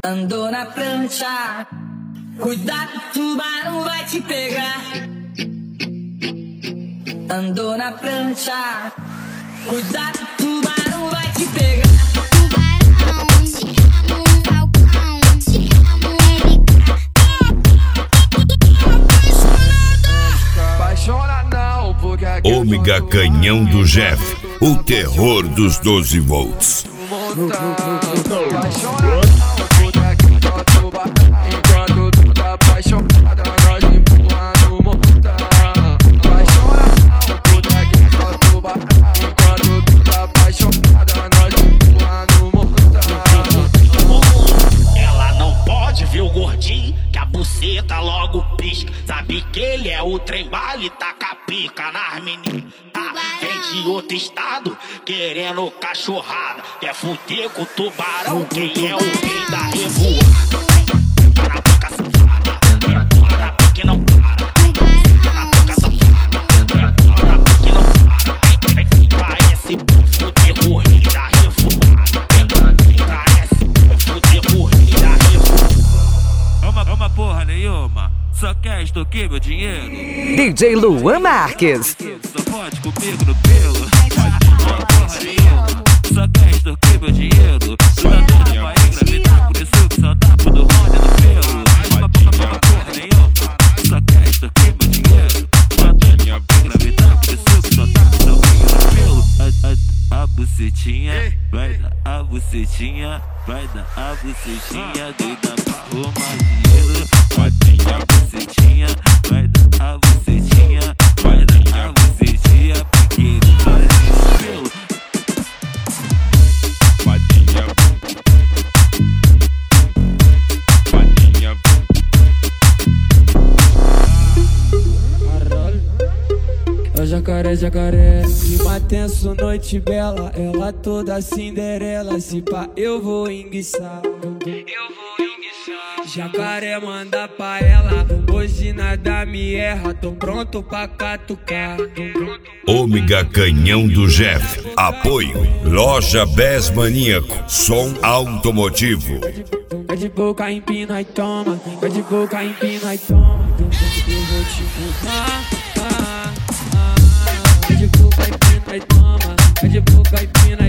Andou na prancha, cuidado, o tubarão vai te pegar. Andou na prancha, cuidado, o tubarão vai te pegar. Ômega Canhão do Jeff, o terror dos 12 volts. Ela não pode ver o gordinho, que a buceta logo pisca. Sabe que ele é o trem bala e taca a pica nas meninas. Vem de outro estado, querendo cachorrada. Quer fuder com o tubarão, quem é o rei da revoada? Tá na boca safada, tá na boca que não para. Tá na boca safada, tá na boca que não para. Parece fuder o rei da revoada. Parece fuder o rei da revoada. Uma porra nenhuma, só quer extorquir meu dinheiro. DJ Luan Marques. Só pode comigo no pelo. Uma porra nenhuma, só quer extorquir meu dinheiro. Tu tá doido pra engravidar, por isso que só dá pro do Rony no pelo. Uma porra nenhuma, só quer extorquir meu dinheiro. Tu tá doido pra engravidar, por isso que só dá pro do Rony no pelo. A bucetinha, vai dar a bucetinha, vai dar a bucetinha, doida pra arrumar dinheiro. A bucetinha, vai dar a bucetinha, vai dar a bucetinha, porque faz pelo. Padinha, padinha. É o jacaré, jacaré, clima tenso, noite bela. Ela toda Cinderela, se pá eu vou enguiçar. Jacaré manda pra ela, hoje nada me erra. Tô pronto pra catucar. Ômega Canhão do Jeff. Apoio Loja Bes Maníaco, som automotivo. Vai de boca, empina e toma. Vai de boca, empina e toma. Eu vou te fumar. Vai de boca, empina e toma. Vai de boca, empina